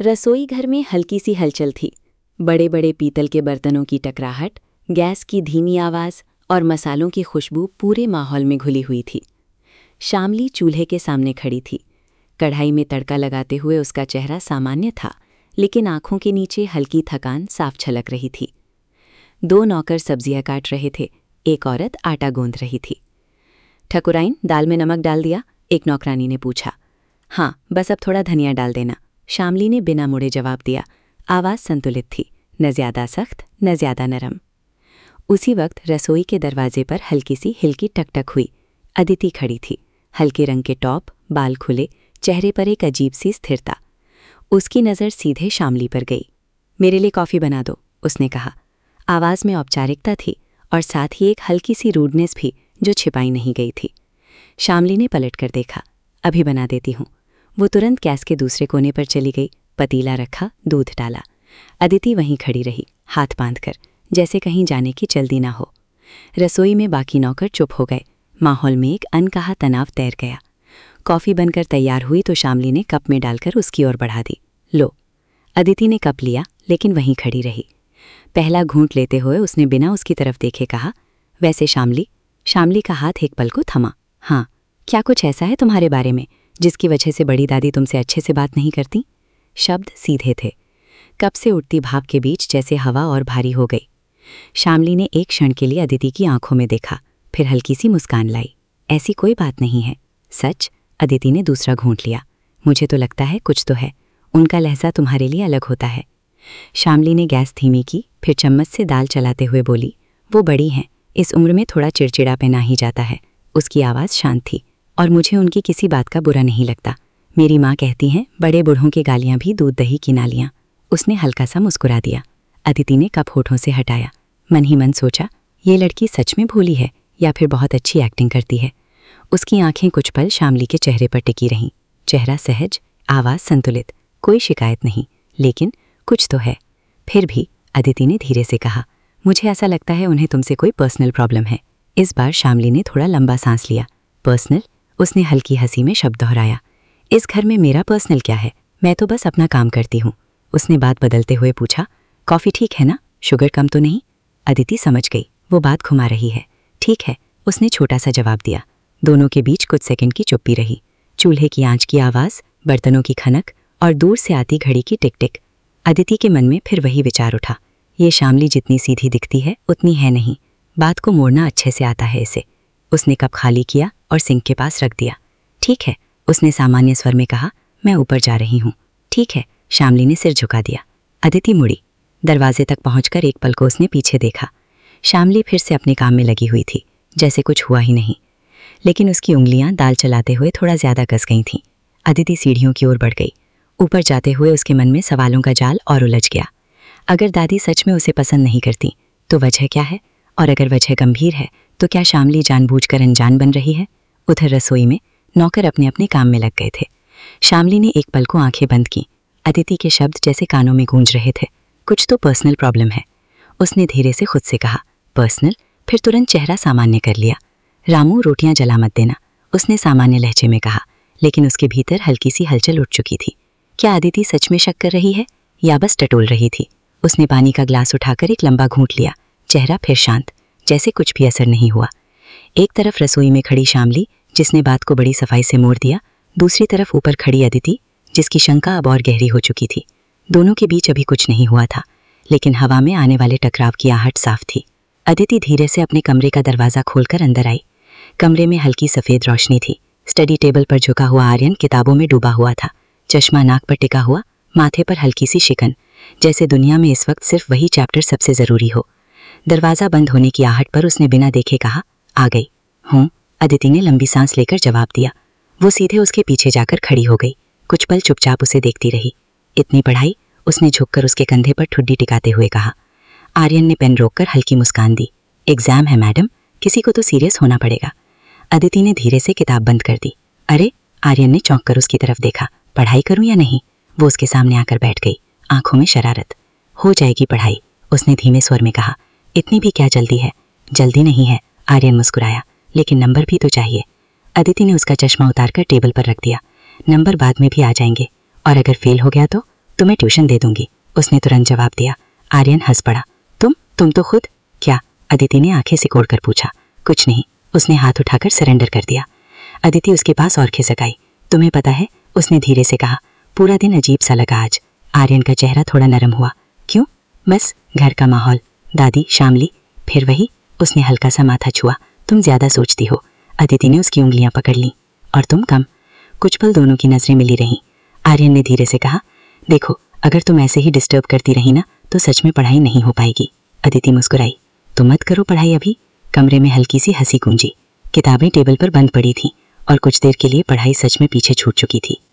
रसोई घर में हल्की सी हलचल थी। बड़े बड़े पीतल के बर्तनों की टकराहट, गैस की धीमी आवाज़ और मसालों की खुशबू पूरे माहौल में घुली हुई थी। शामली चूल्हे के सामने खड़ी थी। कढ़ाई में तड़का लगाते हुए उसका चेहरा सामान्य था, लेकिन आंखों के नीचे हल्की थकान साफ झलक रही थी। 2 नौकर सब्जियां काट रहे थे, एक औरत आटा गूंथ रही थी। ठकुराइन, दाल में नमक डाल दिया? एक नौकरानी ने पूछा। हाँ, बस अब थोड़ा धनिया डाल देना, शामली ने बिना मुड़े जवाब दिया। आवाज़ संतुलित थी, न ज़्यादा सख्त न ज़्यादा नरम। उसी वक्त रसोई के दरवाजे पर हल्की सी हिलकी टकटक हुई। अदिति खड़ी थी, हल्के रंग के टॉप, बाल खुले, चेहरे पर एक अजीब सी स्थिरता। उसकी नज़र सीधे शामली पर गई। मेरे लिए कॉफ़ी बना दो, उसने कहा। आवाज़ में औपचारिकता थी और साथ ही एक हल्की सी रूडनेस भी जो छिपाई नहीं गई थी। शामली ने पलट कर देखा। अभी बना देती हूँ। वो तुरंत गैस के दूसरे कोने पर चली गई। पतीला रखा, दूध डाला। अदिति वहीं खड़ी रही, हाथ बांधकर, जैसे कहीं जाने की जल्दी ना हो। रसोई में बाकी नौकर चुप हो गए। माहौल में एक अनकहा तनाव तैर गया। कॉफ़ी बनकर तैयार हुई तो शामली ने कप में डालकर उसकी ओर बढ़ा दी। लो। अदिति ने कप लिया, लेकिन वहीं खड़ी रही। पहला घूंट लेते हुए उसने बिना उसकी तरफ देखे कहा, वैसे शामली। शामली का हाथ एक पल को थमा। हाँ, क्या कुछ ऐसा है तुम्हारे बारे में जिसकी वजह से बड़ी दादी तुमसे अच्छे से बात नहीं करती? शब्द सीधे थे, कप से उठती भाप के बीच जैसे हवा और भारी हो गई। शामली ने एक क्षण के लिए अदिति की आंखों में देखा, फिर हल्की सी मुस्कान लाई। ऐसी कोई बात नहीं है। सच? अदिति ने दूसरा घूंट लिया। मुझे तो लगता है कुछ तो है। उनका लहजा तुम्हारे लिए अलग होता है। शामली ने गैस धीमी की, फिर चम्मच से दाल चलाते हुए बोली, वो बड़ी हैं, इस उम्र में थोड़ा चिड़चिड़ापन आ ही जाता है। उसकी आवाज़ शांत थी, और मुझे उनकी किसी बात का बुरा नहीं लगता। मेरी माँ कहती हैं, बड़े बूढ़ों की गालियाँ भी दूध दही की नालियाँ। उसने हल्का सा मुस्कुरा दिया। अदिति ने कप होठों से हटाया। मन ही मन सोचा, ये लड़की सच में भोली है या फिर बहुत अच्छी एक्टिंग करती है। उसकी आंखें कुछ पल शामली के चेहरे पर टिकी रहीं। चेहरा सहज, आवाज़ संतुलित, कोई शिकायत नहीं, लेकिन कुछ तो है। फिर भी अदिति ने धीरे से कहा, मुझे ऐसा लगता है उन्हें तुमसे कोई पर्सनल प्रॉब्लम है। इस बार शामली ने थोड़ा लंबा सांस लिया। पर्सनल? उसने हल्की हंसी में शब्द दोहराया। इस घर में मेरा पर्सनल क्या है? मैं तो बस अपना काम करती हूँ। उसने बात बदलते हुए पूछा, कॉफ़ी ठीक है ना? शुगर कम तो नहीं? अदिति समझ गई, वो बात घुमा रही है। ठीक है, उसने छोटा सा जवाब दिया। दोनों के बीच कुछ सेकंड की चुप्पी रही। चूल्हे की आंच की आवाज़, बर्तनों की खनक और दूर से आती घड़ी की टिक टिक। अदिति के मन में फिर वही विचार उठा, ये शामली जितनी सीधी दिखती है उतनी है नहीं। बात को मोड़ना अच्छे से आता है इसे। उसने कप खाली किया और सिंक के पास रख दिया। ठीक है, उसने सामान्य स्वर में कहा, मैं ऊपर जा रही हूँ। ठीक है, शामली ने सिर झुका दिया। अदिति मुड़ी। दरवाजे तक पहुंचकर एक पल को उसने पीछे देखा। शामली फिर से अपने काम में लगी हुई थी, जैसे कुछ हुआ ही नहीं। लेकिन उसकी उंगलियां दाल चलाते हुए थोड़ा ज़्यादा कस गई थीं। अदिति सीढ़ियों की ओर बढ़ गई। ऊपर जाते हुए उसके मन में सवालों का जाल और उलझ गया। अगर दादी सच में उसे पसंद नहीं करती तो वजह क्या है? और अगर वजह गंभीर है तो क्या शामली जानबूझकर अनजान बन रही है? उधर रसोई में नौकर अपने अपने काम में लग गए थे। शामली ने एक पल को आंखें बंद की। अदिति के शब्द जैसे कानों में गूंज रहे थे, कुछ तो पर्सनल प्रॉब्लम है। उसने धीरे से खुद से कहा, पर्सनल? फिर तुरंत चेहरा सामान्य कर लिया। रामू, रोटियां जला मत देना, उसने सामान्य लहजे में कहा, लेकिन उसके भीतर हल्की सी हलचल उठ चुकी थी। क्या अदिति सच में शक कर रही है या बस टटोल रही थी? उसने पानी का ग्लास उठाकर एक लंबा घूंट लिया। चेहरा फिर शांत, जैसे कुछ भी असर नहीं हुआ। एक तरफ रसोई में खड़ी शामली, जिसने बात को बड़ी सफाई से मोड़ दिया, दूसरी तरफ ऊपर खड़ी अदिति, जिसकी शंका अब और गहरी हो चुकी थी। दोनों के बीच अभी कुछ नहीं हुआ था, लेकिन हवा में आने वाले टकराव की आहट साफ थी। अदिति धीरे से अपने कमरे का दरवाज़ा खोलकर अंदर आई। कमरे में हल्की सफ़ेद रोशनी थी। स्टडी टेबल पर झुका हुआ आर्यन किताबों में डूबा हुआ था। चश्मा नाक पर टिका हुआ, माथे पर हल्की सी शिकन, जैसे दुनिया में इस वक्त सिर्फ वही चैप्टर सबसे ज़रूरी हो। दरवाज़ा बंद होने की आहट पर उसने बिना देखे कहा, आ गई हूँ। अदिति ने लंबी सांस लेकर जवाब दिया। वो सीधे उसके पीछे जाकर खड़ी हो गई। कुछ पल चुपचाप उसे देखती रही। इतनी पढ़ाई? उसने झुककर उसके कंधे पर ठुड्डी टिकाते हुए कहा। आर्यन ने पेन रोककर हल्की मुस्कान दी। एग्जाम है मैडम, किसी को तो सीरियस होना पड़ेगा। अदिति ने धीरे से किताब बंद कर दी। अरे! आर्यन ने चौंक कर उसकी तरफ देखा। पढ़ाई करूं या नहीं? वो उसके सामने आकर बैठ गई, आंखों में शरारत। हो जाएगी पढ़ाई, उसने धीमे स्वर में कहा। इतनी भी क्या जल्दी है? जल्दी नहीं है, आर्यन मुस्कुराया, लेकिन नंबर भी तो चाहिए। अदिति ने उसका चश्मा उतारकर टेबल पर रख दिया। नंबर बाद में भी आ जाएंगे, और अगर फेल हो गया तो? तुम्हें ट्यूशन दे दूंगी, उसने तुरंत जवाब दिया। आर्यन हंस पड़ा। तुम तो खुद। क्या? अदिति ने आंखें सिकोड़ कर पूछा। कुछ नहीं, उसने हाथ उठाकर सरेंडर कर दिया। अदिति उसके पास और खिसक आई। तुम्हें पता है, उसने धीरे से कहा, पूरा दिन अजीब सा लगा आज। आर्यन का चेहरा थोड़ा नरम हुआ। क्यों? बस घर का माहौल, दादी, शामली, फिर वही। उसने हल्का सा माथा छुआ। तुम ज्यादा सोचती हो। अदिति ने उसकी उंगलियां पकड़ लीं। और तुम कम। कुछ पल दोनों की नजरें मिली रहीं। आर्यन ने धीरे से कहा, देखो, अगर तुम ऐसे ही डिस्टर्ब करती रही ना तो सच में पढ़ाई नहीं हो पाएगी। अदिति मुस्कुराई। तो मत करो पढ़ाई अभी। कमरे में हल्की सी हंसी गूंजी। किताबें टेबल पर बंद पड़ी थीं और कुछ देर के लिए पढ़ाई सच में पीछे छूट चुकी थी।